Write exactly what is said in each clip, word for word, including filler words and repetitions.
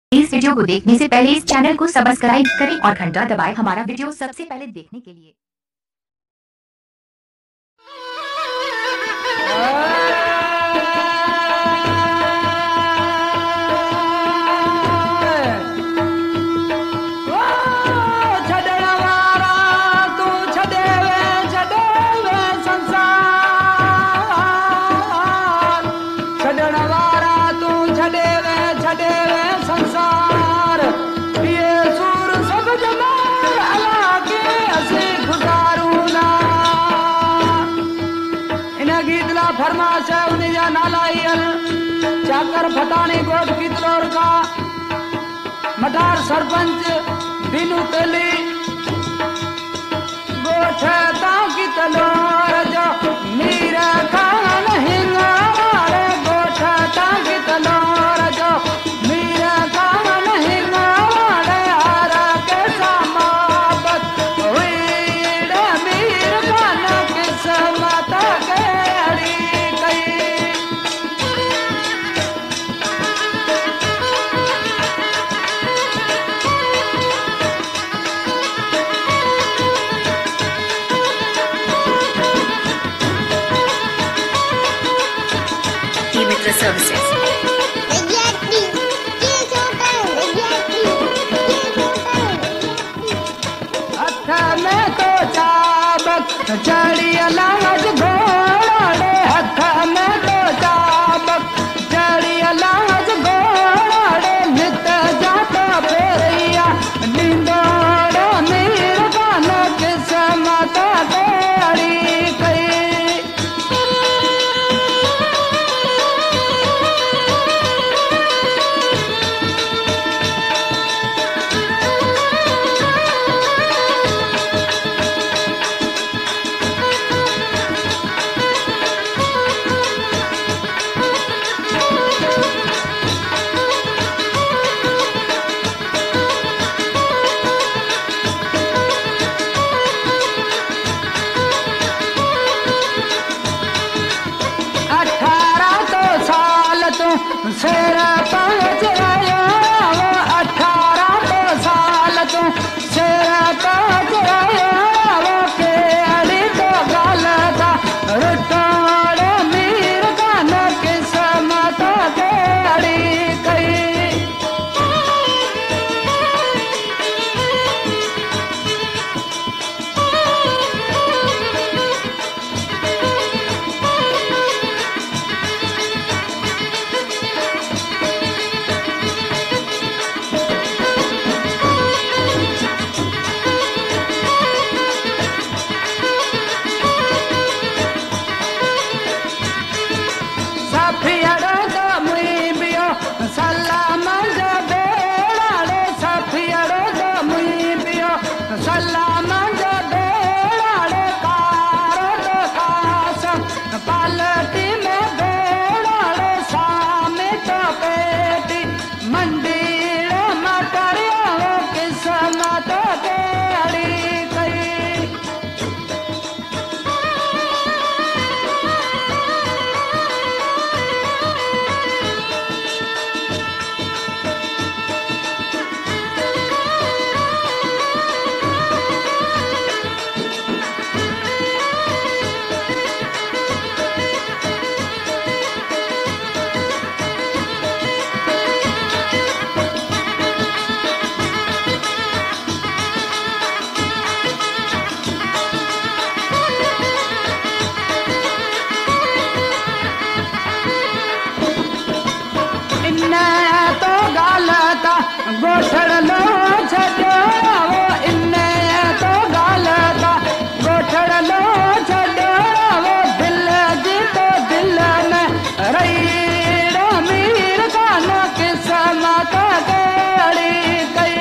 इस video को देखने से पहले इस चैनल को सब्सक्राइब करें और घंटा दबाएं हमारा वीडियो सबसे पहले देखने के लिए। फरमाश है उन्हें जा नालायल चाकर फटाने गोद कितलोर का मटार सरपंच दिनू तली गोठता कितलोर जो मीरा खान हिंगारे गोठता कितलोर जो मीरा खान हिंगारे आरा के समाबत हुई रे मीर खान किस्मत के services. चढ़िया लाज घोड़े हथ में तो चाबक चढ़िया लाज घोड़े नित जाता फेरिया निंदोड़े मीर गान किस्मत तेरी कई शेर पाँच आया वो अठारह तो साल तू शेर पाँच आया वो के अड़ी तो गलता रुटोड़े मीर गान किस्मत के अड़ी कई गोठड़ लो छड़ो वो इन्ने तो गालता गोठड़ लो छड़ो वो दिल जी तो दिल में रही मीर गान किस्मत के अड़ी गई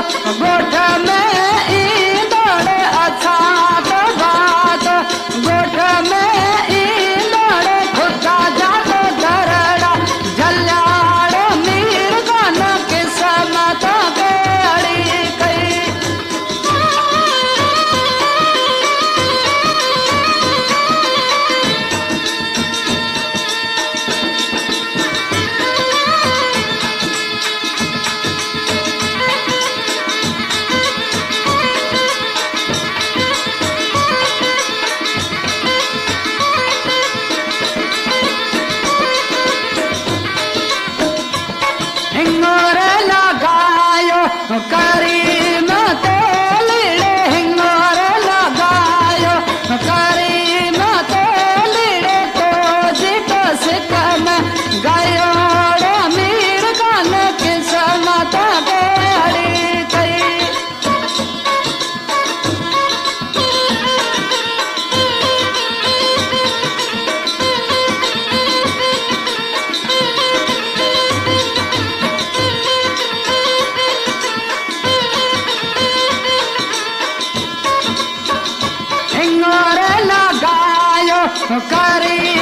गोठ में ईंदड़ अछात बात गोठ में ईंदड़ खुदा जातो दरड़ा झल्याड़ मीर गान किस्मत बेड़ी कई करीम तेलिड़े हिंगोर लगायो करीम तेलिड़े तो जित सिकम गयोड़ मीर गान किस्मत बेड़ी कई हिंगोर लगायो करी